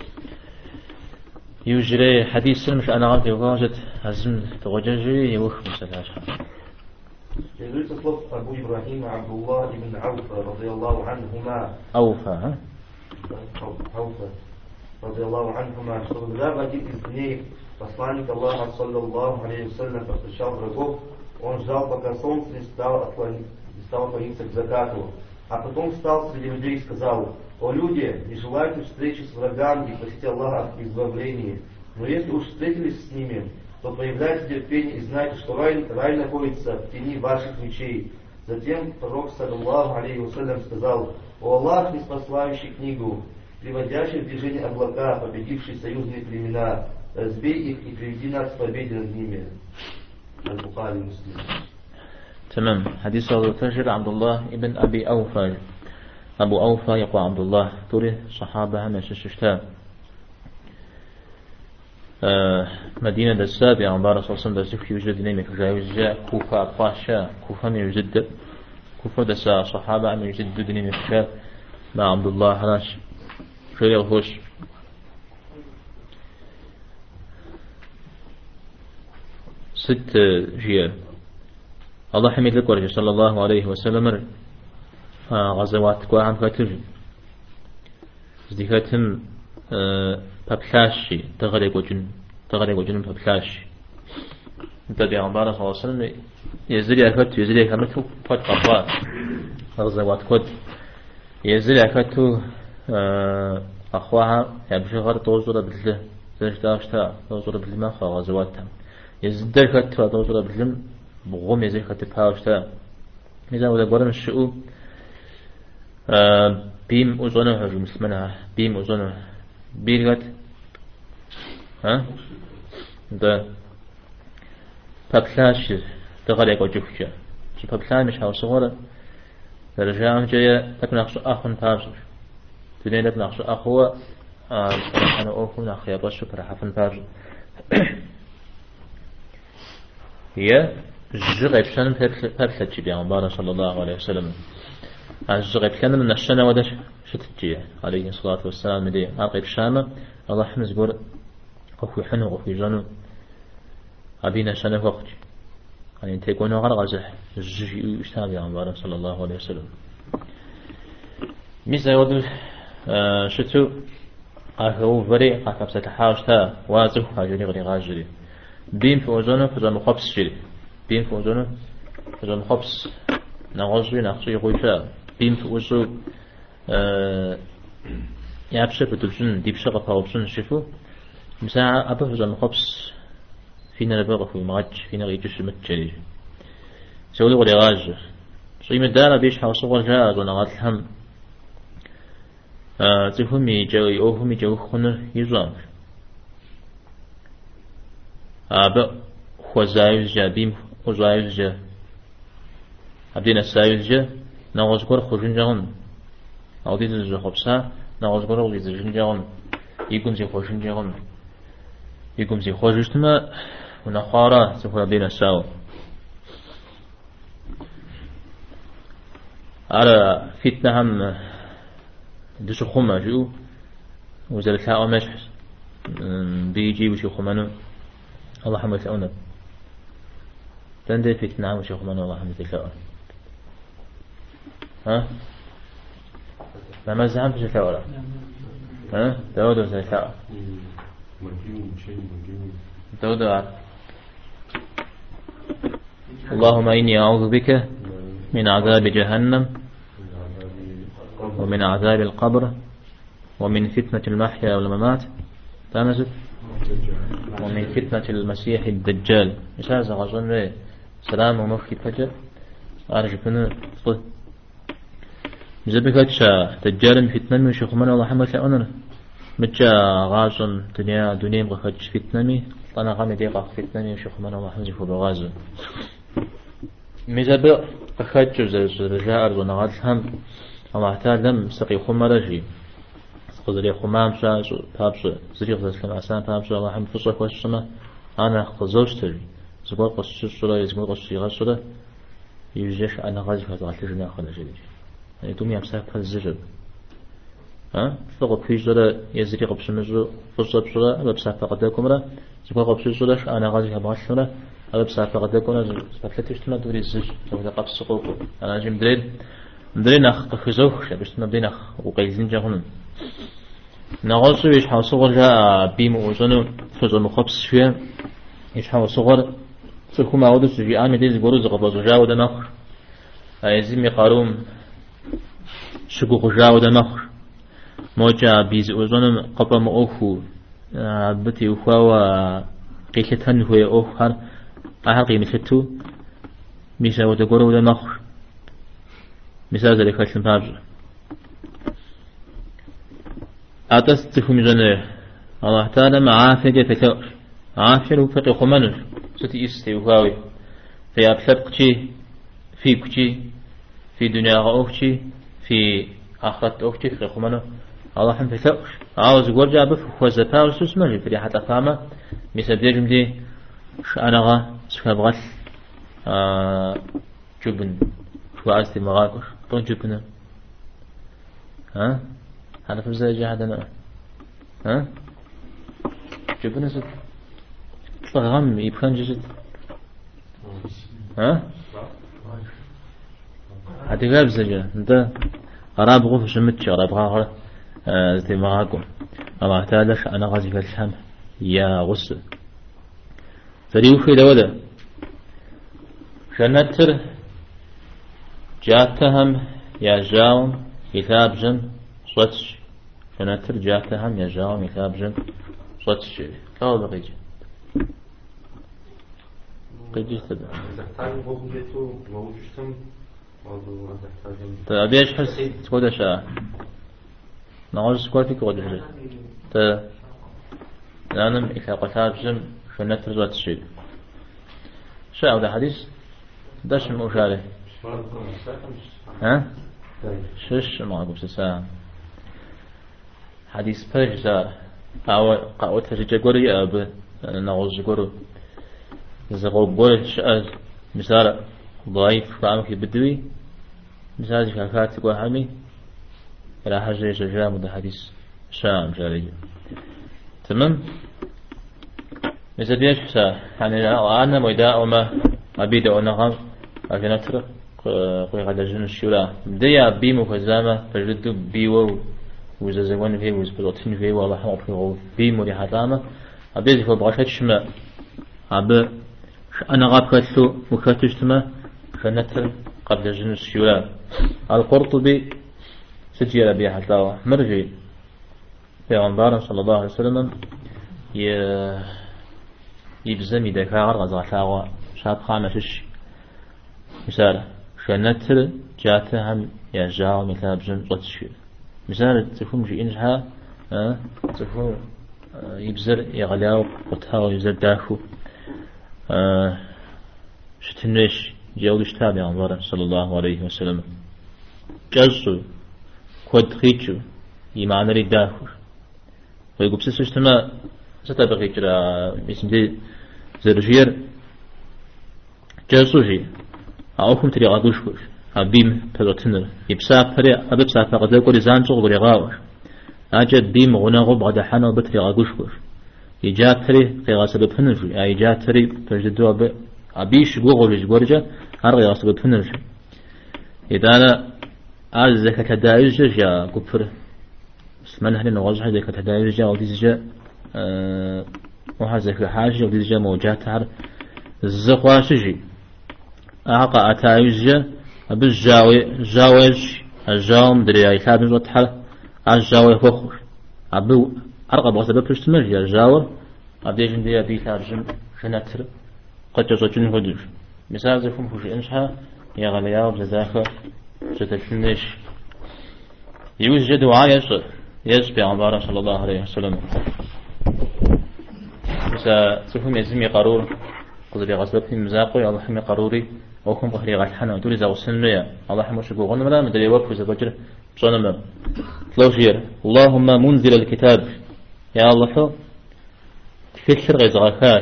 يجري حديث مش أنا عارف يواجد هزم توججري يوخ مسلاش Передается слов Абу Ибрахима Абдуллах ибн Ауфа, радиаллаху анхума. أوفى Ауфа, радиаллаху анхума, что когда в один из дней посланник Аллаха, саллаллаху алейхи вассалям, повстречал врагов, он ждал, пока солнце не стало клониться к закату. А потом встал среди людей и сказал: «О люди, не желаете встречи с врагами и просите Аллаха об избавлении. Но если уж встретились с ними, то проявляйте терпение и знайте, что рай находится в тени ваших мечей». Затем пророк, саллаллаху алейхи вассалям, сказал: «О Аллах, ниспослающий книгу, приводящий в движение облака, победивший союзные племена, разбей их и приведи нас к победе над ними». Аль-Бухари, Муслим. تمام. حديث الرجل عبد الله ابن أبي أوفى. أبو أوفى يقول عبد الله توري صحابة هم يشتشتا مدينة السابعة عن بارس وصل دسك يوجد نيمك جاوزة كوفة أطفاشا كوفة من يوجد كوفة دسا صحابة من يوجد نيمك مع عبد الله هلاش شوية الهوش ست جيال الله حميد لك ورجل صلى الله عليه وسلم غزوات كواهم كتر زديكتهم ببلاشي تغرق وجن ببلاشي تبي عن بارس صلى الله عليه وسلم يزري أكتو فت قفات غزوات كود يزري أكتو أخوها يبشي غير توزر بالله زرشتا توزر بالله غزواتهم يزدر كتو توزر بالله بغم يزي خطب هاوشتا إذا وده قرن الشؤو بيم أزونه هجو مسلمنا بيم أزونه بيرغت ده بابلاش تغلق وجوكشا شو بابلاش مش هاو صغورة رجعهم جاية لكن أخشو أخون بارجر تدين لكن أخشو أخوة أنا أوفو ناخي أبشو برحفن بارجر هي الزغيب شان بابلتجي بيان بارا صلى الله عليه وسلم الزغيب كان من الشنا ودش شتجي عليه الصلاة والسلام مدي عقب شامة الله حمز قول قفو حنو قفو جانو أبينا شنا وقت يعني تيكون غرغزح الزغي اشتاب بيان بارا صلى الله عليه وسلم ميزا يودل شتو قاكو فري قاكو ستحاوشتا وازو هاجري غري غاجري بيم في وزنه فزا مخبص جري بيم في وزنه فزا مخبص نغزوي نغزوي غويشا بيم في وزو يابشا بدلسون ديبشا غفاوبسون شفو مساعة أبا فزا مخبص فينا لبغف ومغج فينا غيجش متجري سولي غري غاج صيم الدارة بيش حاوصو جاز ونغات الهم تفهمي جاوي أوهمي جاوي خنر يزوان أبا خوزايز جا بيم خوزايز جا أبدينا السايز جا نغزقور خجن جاون أو دي زي خبصا نغزقور غلي زي جاون يقوم زي خجن جاون يقوم زي خجشتما ونخارا سفر أبدينا الساو على فتنة هم دش خما جو وزلت ها أمش بيجي وشي خمانو الله حمد لأونا تندي فتنة وشي خمانو الله حمد لأونا ها ما زعم في شكاولا ها داود وزكاء داود اللهم إني أعوذ بك من عذاب جهنم ومن عذاب القبر ومن فتنة المحيا والممات تامزت ومن فتنة المسيح الدجال إساس غزون سلام ومخي فجر أرجبنا صد زبكتشا دجال فتنة وشيخ من الله حمد لأننا متجا غازن دنيا مغفج فتنة طنا غامي ديقا فتنة وشيخ من الله حمد فبغازن مزبق أخذ زرجاء أرزون غازهم الله تعالى سقي خمرجي خذري خمام شاش بابش زريق زسلم عسان بابش الله حمد فصح وشما أنا خزوجتري زبور قصش الصلاة زبور قصش غسرة يجيش أنا غازي فهذا على جنا خلا جديد يعني تومي أمسك فالزجر فقط في جرا يزري قبش مجرو فرصة بشرا أبى بسافة قدكم را زكوا قبش جراش أنا غازي هبغشنا أبى بسافة قدكم را سافلتش تنا دوري الزج ولا قبش سقوق أنا جيم درين أخ خزوخ شبست ما بين أخ وقيزين جهنم نغاصو إيش حاصل جاء بيم وزنو فزو مخبص شوية إيش حاصل سكوا معود سجي عام يديز جروز قبض جاو دمخ أيزيم يقارون شقوق جاو دمخ موجا بيز وزنم قبل ما أخو بتي أخوا قيشتن هو أخر أهل قيمته ميسا ودقرو دمخ مثال ذلك خشن تاج أتستفهم جنة الله تعالى معافية فتاش عافية وفتح خمانش ستي استيوهاوي في أبسبقشي في كشي في دنيا أوكشي في آخرت أوكشي في خمانه الله حم فتاش عاوز ورجع بف وزفا وسوسمه في حتى فاهمة مثل ديجم دي شأنغا سكابغل جبن شو عاستي مغاكش طون جبنا هذا في زي جهدنا جبنا زد غم يبخن جزد هذا غاب زجا انت أراب غوف شمتش أراب غاغر زي مغاكم أما احتالش أنا غازي فالشام يا غص فريو في دولة شنتر جاتهم يا جاوم كتاب جن صوتش شنتر جاتهم يا جاوم كتاب جن صوتش كاو بقيج قيجي تبع تبيش حس تقول شا نعوز سكوت فيك قدر لأنم إذا قتاب جن شنتر صوتش شا هذا حديث داش المشاري شش معكم ساعة حديث برجزار أو قاوت تجوري أب نعوز جورو زغوب بولش أز مثال ضعيف فعمك بدوي مثال شافات تقول حمي إلى حاجة جام ده حديث شام جاري تمام مثل بيش حسا يعني أنا ميدا وما أبيد ونغم عشان أترك قوي على جن الشورى بديا بيمو فزامة فجدوا بيو وزازوان فيه وزبطين فيه والله حمق فيه بيمو لحظامة أبيز فو بغشت شما أب أنا غاب كتلو وكتشتما فنتر قبل جن الشورى القرطبي سجل بها حتى مرجي في غنبار صلى الله عليه وسلم يبزمي دكار غزغتاوا شاب خامشش مثال شنتر جاتهم يا جاو مثال بجن قدش مثال تفهم شيء إنها تفهم يبزر يغلاو قطاو يبزر داخو شتنش جاودش تابع عمر صلى الله عليه وسلم جزو قد خيتشو يمعنى ري داخو ويقول بسيسو اجتماع ستبقى جرا اسم دي زرجير جزو جي أوكم تري غادوش كوش أبيم بلوتنر يبسا فري أبسا فقد يقول زانجو غري غاوش أجد بيم غناغو بعد حنا بتري غادوش كوش يجا فري في غاسب فنرج أي جا فري فجدوا أبيش غوغل جورجا أرغي غاسب فنرج إذا أنا أزك تدايج جا كفر اسمن هني نغاز حاجة تدايج جا وديز جا وهذا حاجة وديز جا موجات هر الزقواش جي أعقى أتايج بالجاوج الجاوم دري يكاد نوتحل الجاوي فخر أبو أرقب غسبب تشتمر يا جاو أبديجن دي أبي تارجم شنتر قد جزوجن هدوش مثال زفهم فوش إنشها يا غلياو بزاخة ستتنش يوجد دعاء يسبي عن صلى الله عليه وسلم مثال زفهم يزمي قرور قدر غسبب في مزاقه الله حمي قروري وكم قهري غالحنا ودوري زاو سنمية الله حمو شكو غنمنا مدري وفو زبجر صنم تلوشير اللهم منزل الكتاب يا الله تفكر غيز غاكاش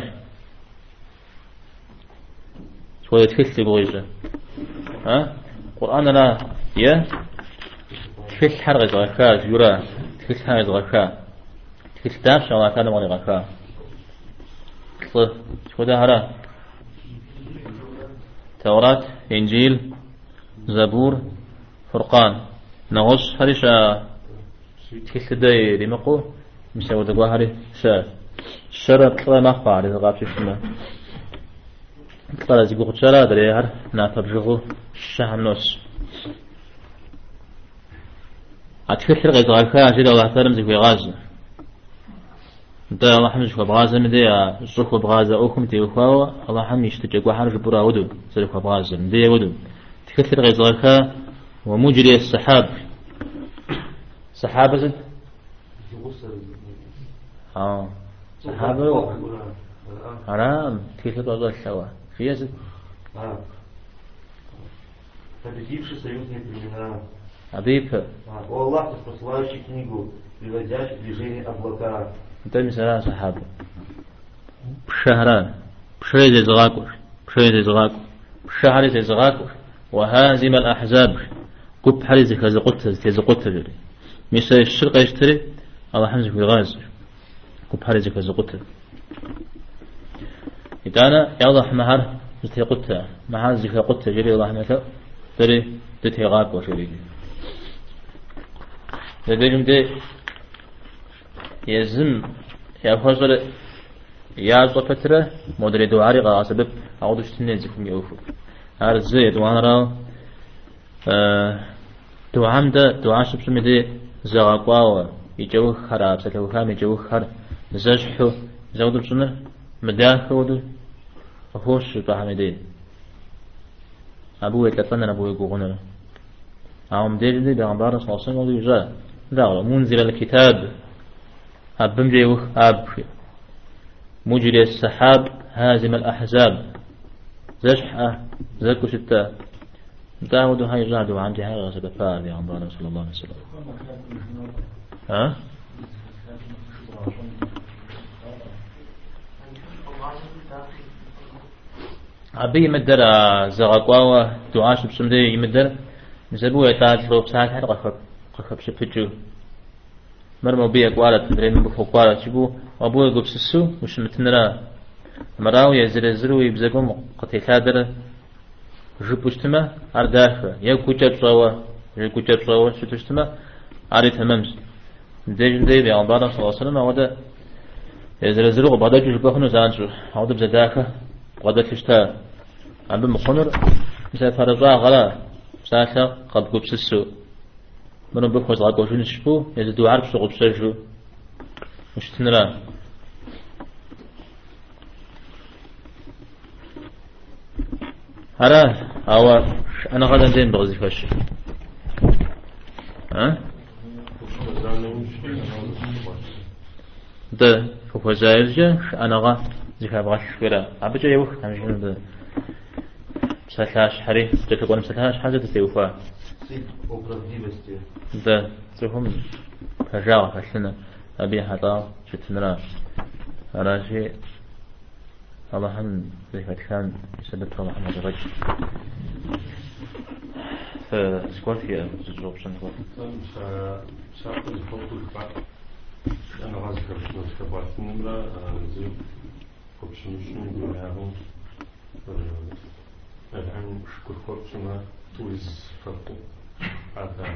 شوية تفكر بغيزة قرآن لا يا تفكر غيز غاكاش يرى تكل هاي زغشا تكل تاش الله كان مالي غشا شو ده هرا توراة إنجيل زبور فرقان نغش هريشا تكل داي ريمقو مسوي دقوا هري شرب طلع مخفى على الغاب شفنا طلع زيقو شرا دري هر ناتبجغو شهم نوس أتفكر غير غالكا جل الله تعالى مزيك بغاز ده الله حمد شو بغاز مدي الصخ بغاز أوكم تيوخوا الله حمد يشتجق وحرج برا ودو سلك بغاز مدي ودو تفكر غير غالكا ومجري السحاب سحابة زد سحابة حرام تفكر الله سوا في زد Победивший союзные племена. حبيب Аллах, посылающий книгу, приводящий в движение облака. انت مثلا صحابة بشهران بشهر زي زغاكوش بشهر زي زغاكوش بشهر زي زغاكوش وهازم الأحزاب قب حري زي كذا قلت جري مثل الشرق يشتري الله حمزك في الغاز قب حري زي كذا قلت إذا أنا يوضح مهر زي قلت مهر زي كذا قلت جري الله حمزك تري تتهي غاكوش جري لديهم دي يزم يفضل يازو فترة مدري دواري غا سبب أعود اشتنيزكم يوفو أرزي دوان راو دوام دا دوان شبسمي دي زغاقواوا يجوه خراب ستوخام يجوه خر زجحو زودو بسنة مداخو دو أخوش بحامي دي أبوه يتلطنن أبوه يقوغنن أعوم دي جدي بغنبار صلى الله عليه وسلم يجا لا منزل الكتاب أبم جيوخ أبشي مجري السحاب هازم الأحزاب زجحة زكو ستة داود هاي زادوا عندي هاي غسل فاري عن الله صلى الله عليه وسلم ها أبي يمدر زغاقوا دعاش بسمدي يمدر نسبوه يتعاد لو بساعة حد قخب شفتجو مرمو بيك وارد تدرين بفوق وارد شبو وابوه يقب سسو وش متنرا مراو يزرزرو يبزقوم قتيلا در جب اشتما ارداخ يكو جب صوا شتو اشتما عري تمامز ديجن دي بي عبارة صلى الله عليه وسلم ودا يزرزرو وبعدا جبخنو زانشو عودا بزداخ ودا تشتا عم بمخنر مثلا فرزا غلا ساعة قد قب سسو منو بخوز غاقو شو نشبو يزدو عرب شغب سجو مش تنرا هلا هو أنا غدا زين بغزي فش ها ده فوق زايرجة أنا غا زكاة بغش كذا عبجة يوخ همشون ده مسلاش حري تفكرون مسلاش حاجة تسيوفا ده تهم فجاء فشنا أبي حطا شتنرا راشي الله هم ذكر كان سبته محمد الرجل فسكوت هي زوج سنقول شاطر الفوق الفات أنا غازي كرشنا كبارت نمرة زي كوبشنشون يقولهم الآن شكر كوبشنا تويز فرقو هذا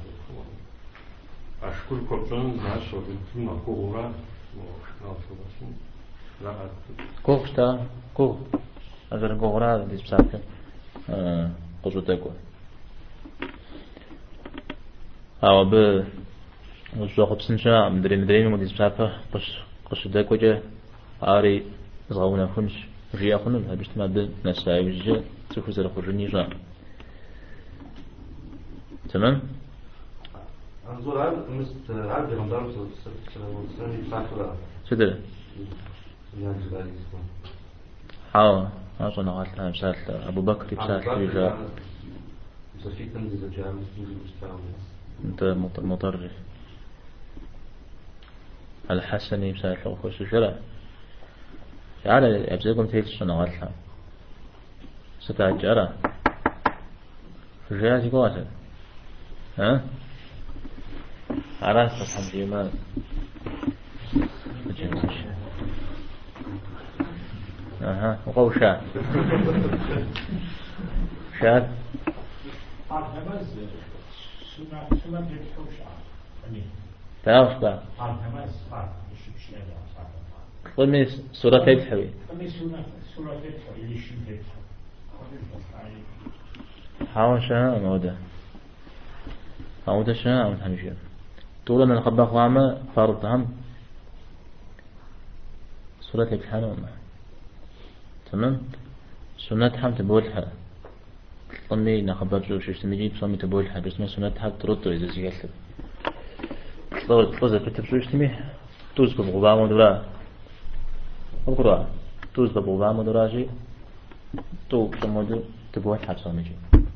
أشكر كوبشن ناس وبنتنا كورا وشناطلاشين كوفتا كوف أجر كورا دي بسافر قصوتكوا أو ب وشوق بسنشا مدرين مدير بسافر قصوتكوا جا عاري زغونا خنش جيا خنن هبشت ما بين نساي وجا تخوز الخرجني جا تمام أنظر عبد رمضان سنة بسافر شدر حاو أظن قالتها مثال أبو بكر مثال جاء أنت مطرف الحسني مثال لو خوش جرى على أبزيكم تيجي السنة قالتها ستعجرى في الجهاز قواسل ها عراس الحمد لله. أها وقوشا شاد تعرف بقى قل سورة تبحوي حاول شاء مودا مودا شاء متحنجير طولنا نخبخ وعما فارضهم سورة تبحانون تمام سنة حم تبولها طمي نخبر جوش اشتمجي بصمي تبولها بس ما سنة حم تردو إذا زيغلت طوزة كتب شو اشتمي توز ببغبا مدرا أقرأ توز ببغبا مدراجي تو بصمودو تبولها بصميجي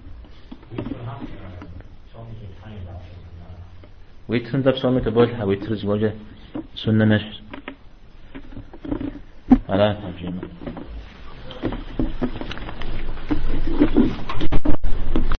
ويترن دب صمي تبولها ويتر زوجة سنة نشر على حجيمة